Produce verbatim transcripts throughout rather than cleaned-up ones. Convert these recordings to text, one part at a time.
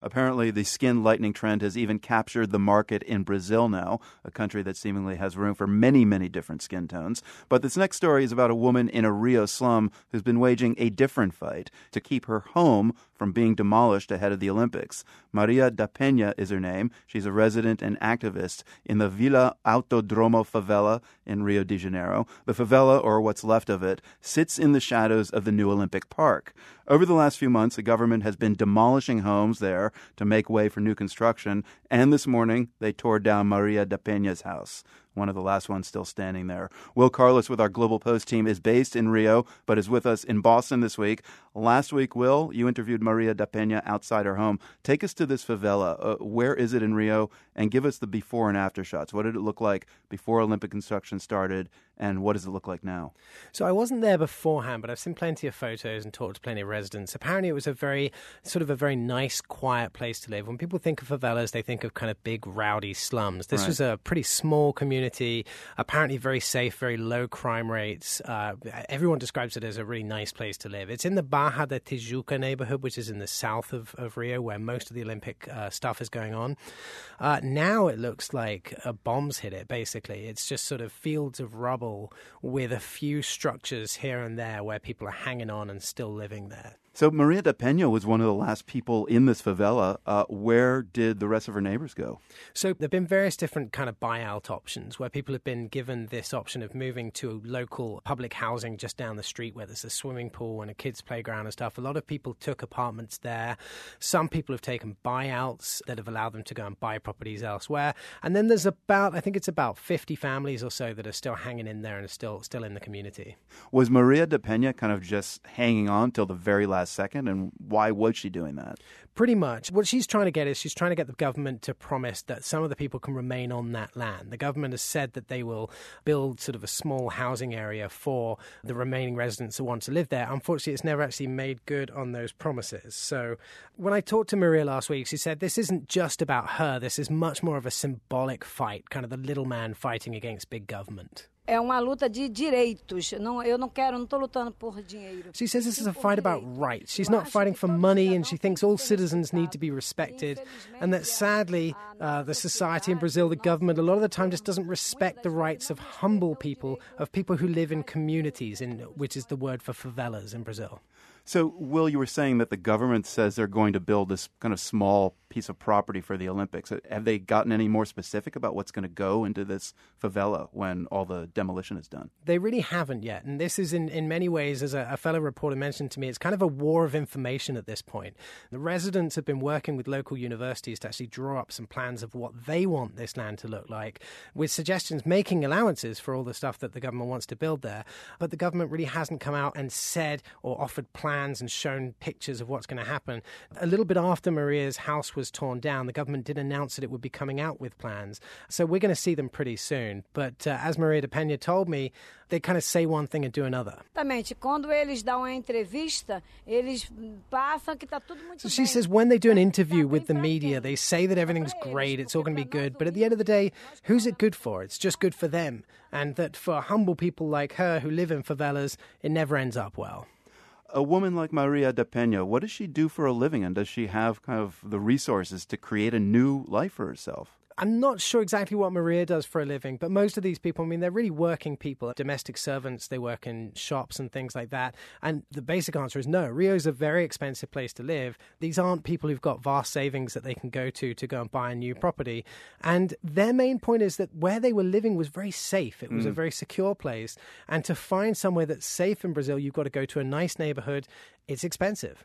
Apparently, the skin lightening trend has even captured the market in Brazil now, a country that seemingly has room for many, many different skin tones. But this next story is about a woman in a Rio slum who's been waging a different fight to keep her home from being demolished ahead of the Olympics. Maria da Penha is her name. She's a resident and activist in the Vila Autodromo favela in Rio de Janeiro. The favela, or what's left of it, sits in the shadows of the new Olympic Park. Over the last few months, the government has been demolishing homes there to make way for new construction, and this morning they tore down Maria da Penha's house, one of the last ones still standing there. Will Carlos with our Global Post team is based in Rio, but is with us in Boston this week. Last week, Will, you interviewed Maria da Penha outside her home. Take us to this favela. Uh, where is it in Rio? And give us the before and after shots. What did it look like before Olympic construction started? And what does it look like now? So I wasn't there beforehand, but I've seen plenty of photos and talked to plenty of residents. Apparently it was a very, sort of a very nice, quiet place to live. When people think of favelas, they think of kind of big, rowdy slums. This right. was a pretty small community, apparently very safe, very low crime rates. Uh, everyone describes it as a really nice place to live. It's in the Barra da Tijuca neighborhood, which is in the south of, of Rio, where most of the Olympic uh, stuff is going on. Uh, now it looks like uh, bombs hit it, basically. It's just sort of fields of rubble with a few structures here and there where people are hanging on and still living there. So Maria da Penha was one of the last people in this favela. Uh, where did the rest of her neighbors go? So there have been various different kind of buyout options where people have been given this option of moving to local public housing just down the street where there's a swimming pool and a kids' playground and stuff. A lot of people took apartments there. Some people have taken buyouts that have allowed them to go and buy properties elsewhere. And then there's about, I think it's about fifty families or so that are still hanging in there and are still, still in the community. Was Maria da Penha kind of just hanging on till the very last second, and why was she doing that? Pretty much. What she's trying to get is she's trying to get the government to promise that some of the people can remain on that land. The government has said that they will build sort of a small housing area for the remaining residents who want to live there. Unfortunately, it's never actually made good on those promises. So when I talked to Maria last week, she said this isn't just about her. This is much more of a symbolic fight, kind of the little man fighting against big government. É uma luta de direitos. Não, eu não quero, não estou lutando por dinheiro. She says this is a fight about rights. She's not fighting for money, and she thinks all citizens need to be respected, and that sadly, uh, the society in Brazil, the government, a lot of the time just doesn't respect the rights of humble people, of people who live in communities, in, which is the word for favelas in Brazil. So, Will, you were saying that the government says they're going to build this kind of small piece of property for the Olympics. Have they gotten any more specific about what's going to go into this favela when all the demolition is done? They really haven't yet. And this is, in, in many ways, as a, a fellow reporter mentioned to me, it's kind of a war of information at this point. The residents have been working with local universities to actually draw up some plans of what they want this land to look like, with suggestions making allowances for all the stuff that the government wants to build there. But the government really hasn't come out and said or offered plans and shown pictures of what's going to happen. A little bit after Maria's house was torn down, the government did announce that it would be coming out with plans. So we're going to see them pretty soon. But uh, as Maria da Penha told me, they kind of say one thing and do another. Exatamente. Quando eles dão uma entrevista, eles passam que tá tudo muito bem. So she says when they do an interview with the media, they say that everything's great, it's all going to be good. But at the end of the day, who's it good for? It's just good for them. And that for humble people like her who live in favelas, it never ends up well. A woman like Maria da Penha, what does she do for a living, and does she have kind of the resources to create a new life for herself? I'm not sure exactly what Maria does for a living, but most of these people, I mean, they're really working people, domestic servants, they work in shops and things like that. And the basic answer is no. Rio's a very expensive place to live. These aren't people who've got vast savings that they can go to to go and buy a new property. And their main point is that where they were living was very safe. It was mm. a very secure place. And to find somewhere that's safe in Brazil, you've got to go to a nice neighborhood. It's expensive.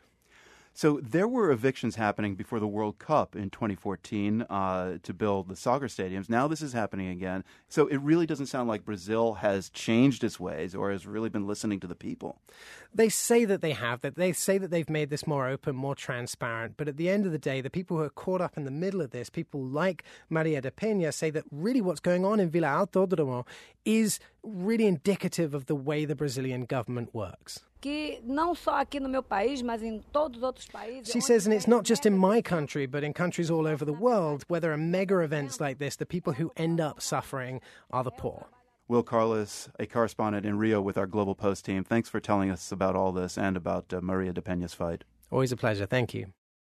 So there were evictions happening before the World Cup in twenty fourteen uh, to build the soccer stadiums. Now this is happening again. So it really doesn't sound like Brazil has changed its ways or has really been listening to the people. They say that they have, that they say that they've made this more open, more transparent. But at the end of the day, the people who are caught up in the middle of this, people like Maria da Penha, say that really what's going on in Vila Autodromo is really indicative of the way the Brazilian government works. Que não só aqui no meu país, mas em todos os outros países. She says, and it's not just in my country, but in countries all over the world, where there are mega events like this, the people who end up suffering are the poor. Will Carlos, a correspondent in Rio with our Global Post team, thanks for telling us about all this and about uh, Maria da Penha's fight. Always a pleasure. Thank you.